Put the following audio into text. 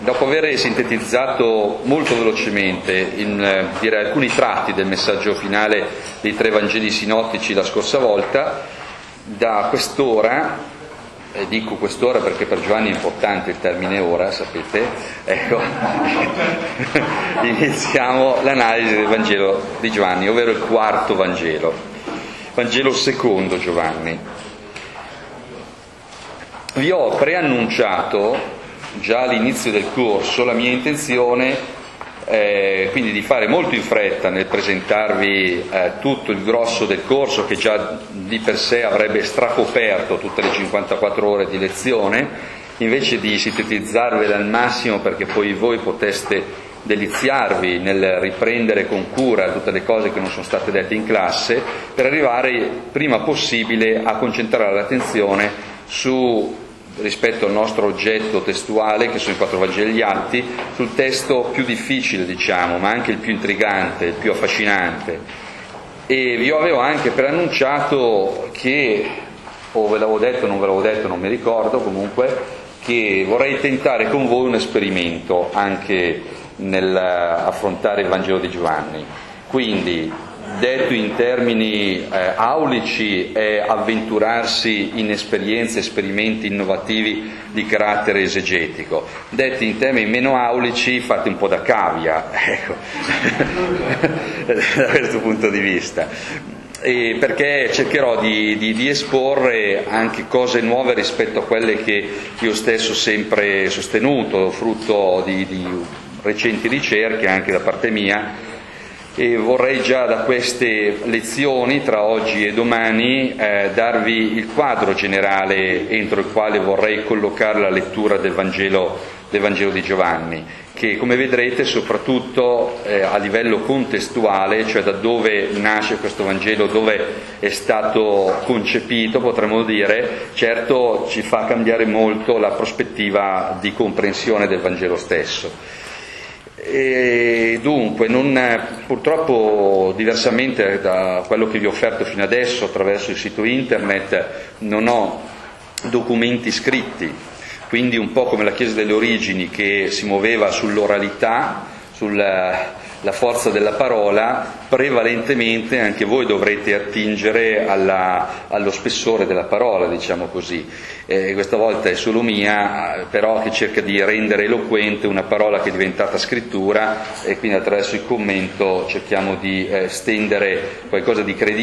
dopo aver sintetizzato molto velocemente direi alcuni tratti del messaggio finale dei 3 Vangeli sinottici la scorsa volta, da quest'ora, dico quest'ora perché per Giovanni è importante il termine ora, sapete, ecco, iniziamo l'analisi del Vangelo di Giovanni, ovvero il 4° Vangelo, Vangelo secondo Giovanni. Vi ho preannunciato già all'inizio del corso la mia intenzione quindi di fare molto in fretta nel presentarvi tutto il grosso del corso, che già di per sé avrebbe stracoperto tutte le 54 ore di lezione, invece di sintetizzarvela al massimo perché poi voi poteste deliziarvi nel riprendere con cura tutte le cose che non sono state dette in classe, per arrivare prima possibile a concentrare l'attenzione su, rispetto al nostro oggetto testuale, che sono i 4 Vangeli e gli Atti, sul testo più difficile, diciamo, ma anche il più intrigante, il più affascinante. E vi avevo anche preannunciato che, o ve l'avevo detto o non ve l'avevo detto, non mi ricordo, comunque, che vorrei tentare con voi un esperimento anche nell'affrontare il Vangelo di Giovanni. Quindi, detto in termini aulici, è avventurarsi in esperienze, esperimenti innovativi di carattere esegetico. Detti in termini meno aulici, fate un po' da cavia, ecco, da questo punto di vista. Perché cercherò di esporre anche cose nuove rispetto a quelle che io stesso ho sempre sostenuto, frutto di recenti ricerche anche da parte mia. E vorrei già da queste lezioni, tra oggi e domani, darvi il quadro generale entro il quale vorrei collocare la lettura del Vangelo di Giovanni, che come vedrete soprattutto a livello contestuale, cioè da dove nasce questo Vangelo, dove è stato concepito, potremmo dire, certo ci fa cambiare molto la prospettiva di comprensione del Vangelo stesso. E dunque, purtroppo, diversamente da quello che vi ho offerto fino adesso attraverso il sito internet, non ho documenti scritti, quindi un po' come la Chiesa delle origini, che si muoveva sull'oralità, sulla forza della parola, prevalentemente anche voi dovrete attingere allo spessore della parola, diciamo così. Questa volta è solo mia, però, che cerca di rendere eloquente una parola che è diventata scrittura, e quindi attraverso il commento cerchiamo di stendere qualcosa di credibile